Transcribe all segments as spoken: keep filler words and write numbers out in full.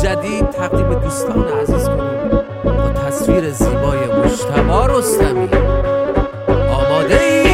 جدید تقدیم دوستان عزیز کنیم با تصویر زیبای مجتبی رستمی. آماده ای؟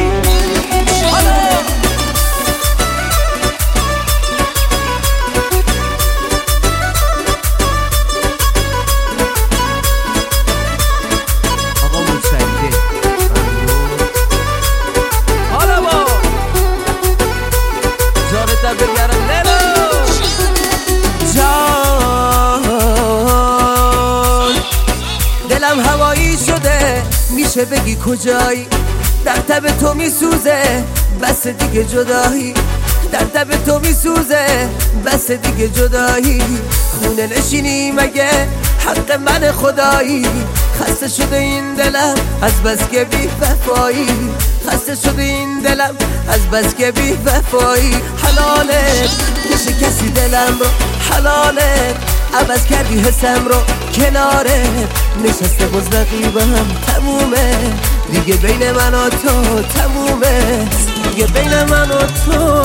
دلم هوایی شده میشه بگی کجایی؟ در تب تو میسوزه بس دیگه جدایی، در تب تو میسوزه بس دیگه جدایی. خونه نشینی مگه حق من خدایی؟ خسته شده این دلم از بس که بی وفایی، خسته شده این دلم از بس که بی وفایی. حلاله میشه کسی دلم رو، حلاله عوض کردی حسم رو، کناره نشسته باز رقیبم. تمومه دیگه بین من و تو، تمومه دیگه بین من و تو.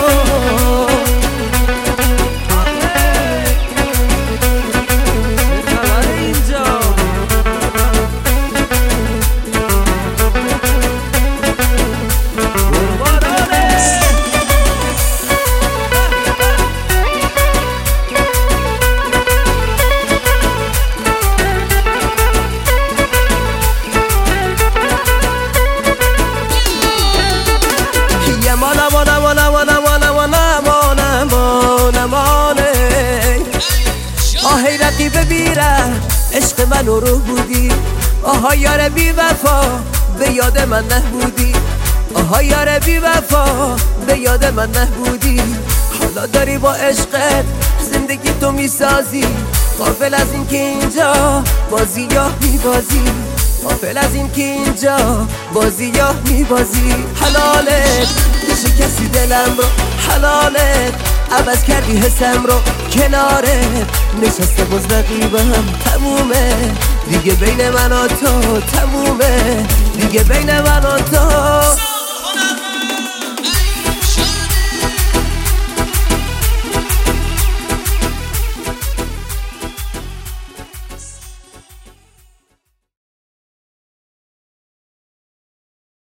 آهی رقیب بیره عشق من رو بودی، آها یار بی وفا به یاد من نبودی، آها یار بی وفا به یاد من نبودی. حالا داری با عشقت زندگی تو میسازی، غافل از این که اینجا بازی یا میبازی، غافل از این که اینجا بازی یا میبازی. حلالت میشه کسی دلم رو، حلالت عوض کردی حسم رو، کناره نشسته باز رقیبم. تمومه دیگه بین من و تو، تمومه دیگه بین من و تو.